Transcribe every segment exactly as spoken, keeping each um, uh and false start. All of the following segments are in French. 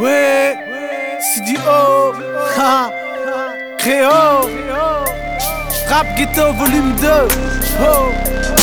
Ouais, C D O, ha, Créo, Rap Ghetto volume deux, oh.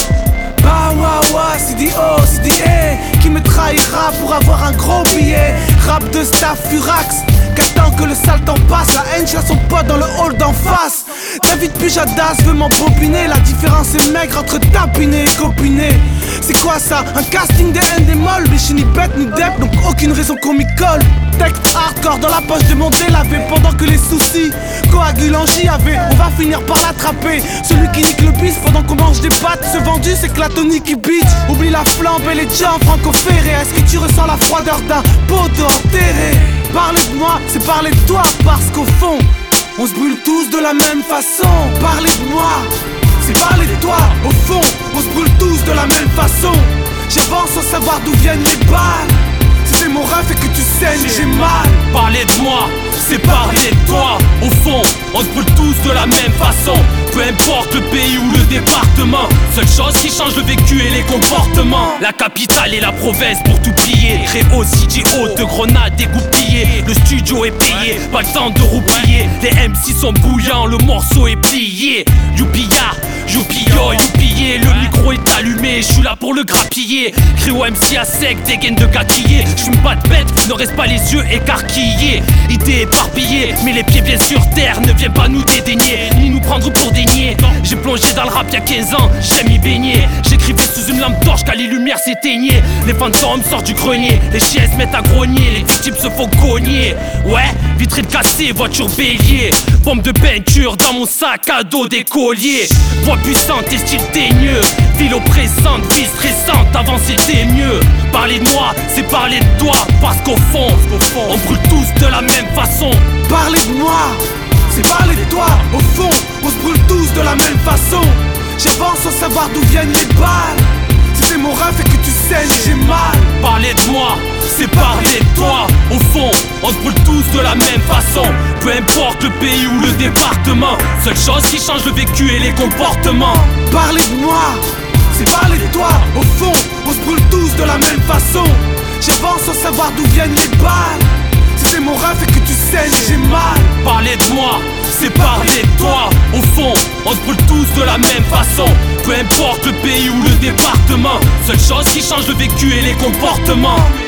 Bah ouais ouais, C D O, C D A, qui me trahira pour avoir un gros billet. Rap de staff Furax, qu'attend que le sale temps passe. La haine chez son pote dans le hall d'en face. David Pujadas veut m'embobiner. La différence est maigre entre tapiner et copiner. C'est quoi ça? Un casting des haines des molles. Mais je suis ni bête ni dep, donc aucune raison qu'on m'y colle. Texte hardcore dans la poche de mon délavé. Pendant que les soucis coagulent en J A V. On va finir par l'attraper. Celui qui nique le bis pendant qu'on mange des pâtes. Ce vendu c'est que la tonique qui bitch. Oublie la flambe et les jams franco-ferrés. Est-ce que tu ressens la froideur d'un poteau enterré? Parler de moi, c'est parler de toi. Parce qu'au fond, on se brûle tous de la même façon. Parler de moi, c'est parler de toi. Au fond, on se brûle tous de la même façon. J'avance sans savoir d'où viennent les balles. Si c'est mon rêve et que tu saignes, j'ai mal. Parler de moi, c'est parler de toi. Au fond, on se brûle tous de la même façon. Peu importe le pays ou le département, seule chose qui change le vécu et les comportements. La capitale et la province pour tout plier. Créo, C D O, de grenades dégoupillées. Le studio est payé, pas le temps de roupiller. Les M C sont bouillants, le morceau est plié. Youpia, youpio, youpillé. Le micro est allumé, je suis là pour le grappiller. Créo M C à sec, des gaines de quaquillé. J'fume pas de bête, ne reste pas les yeux écarquillés. Idées éparpillées, mais les pieds bien sur terre. Ne viens pas nous dédaigner, ni nous prendre pour des niais. J'ai plongé dans le rap y'a quinze ans, j'aime y baigner. J'écrivais sous une lampe torche quand les lumières s'éteignaient. Les fantômes sortent du grenier, les chiens se mettent à grogner. Les victimes se font cogner. Ouais, vitrine cassée, voiture bélier. Bombe de peinture dans mon sac à dos d'écolier. Voix puissante et style teigneux. Ville oppressante, vie stressante, avant c'était mieux. Parler de moi, c'est parler de toi. Parce qu'au fond, on brûle tous de la même façon. Parler de moi, c'est parler de toi. Au fond, on se brûle tous de la même façon. J'avance sans savoir d'où viennent les balles. Si c'est mon rêve et que tu saignes, j'ai mal. Parler de moi, c'est parler de toi. Au fond, on se brûle tous de la même façon. Peu importe le pays ou le département, seule chose qui change le vécu et les comportements. Parler de moi, c'est parler de toi. Au fond, on se brûle tous de la même façon. J'avance sans savoir d'où viennent les balles. Si c'est mon rêve et que tu saignes, j'ai mal. Parler de moi, c'est parler de toi. Au fond, on se brûle tous de la même façon. Peu importe le pays ou le département, seule chose qui change le vécu et les comportements.